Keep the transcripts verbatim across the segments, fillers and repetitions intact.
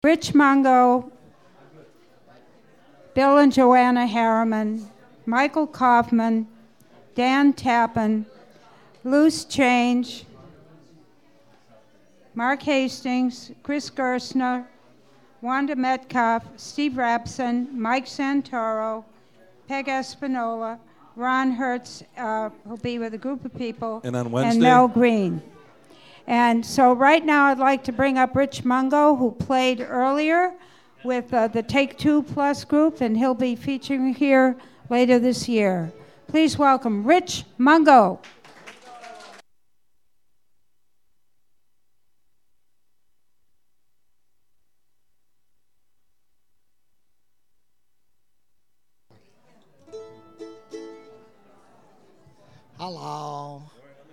Rich Mungo, Bill and Joanna Harriman, Michael Kaufman, Dan Tappan, Loose Change, Mark Hastings, Chris Gersner, Wanda Metcalf, Steve Rapson, Mike Santoro, Peg Espinola, Ron Hertz, uh, who'll be with a group of people, and on Wednesday, and Mel Green. And so right now I'd like to bring up Rich Mungo, who played earlier with uh, the Take Two Plus group, and he'll be featuring here later this year. Please welcome Rich Mungo. Hello.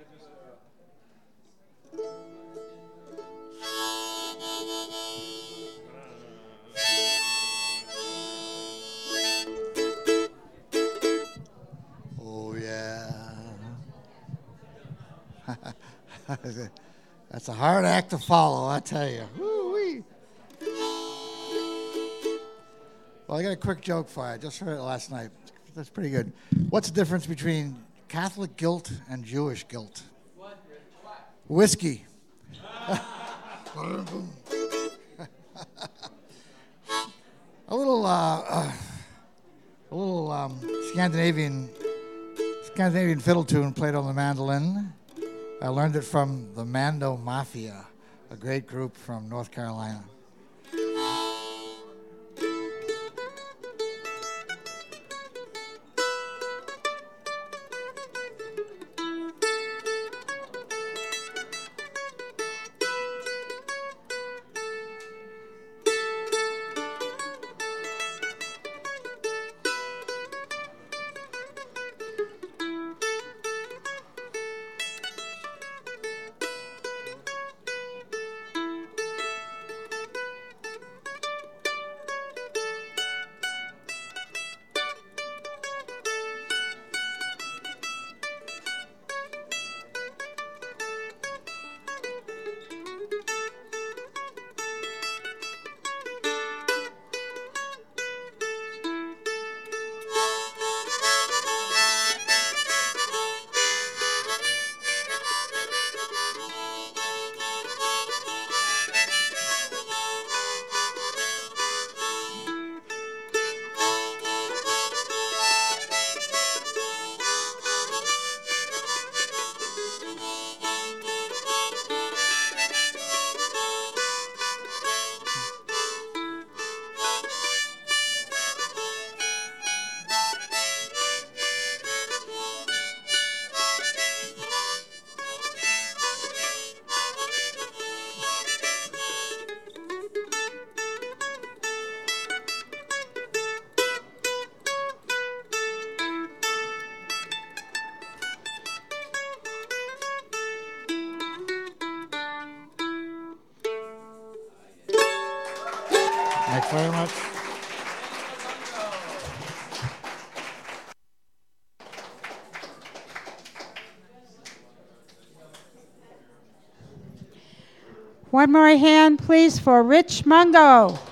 Oh, yeah. That's a hard act to follow, I tell you. Woo-wee. Well, I got a quick joke for you. I just heard it last night. That's pretty good. What's the difference between Catholic guilt and Jewish guilt? What? Whiskey. a little, uh, uh, a little um, Scandinavian, Scandinavian fiddle tune played on the mandolin. I learned it from the Mando Mafia, a great group from North Carolina. Thanks very much. One more hand, please, for Rich Mungo.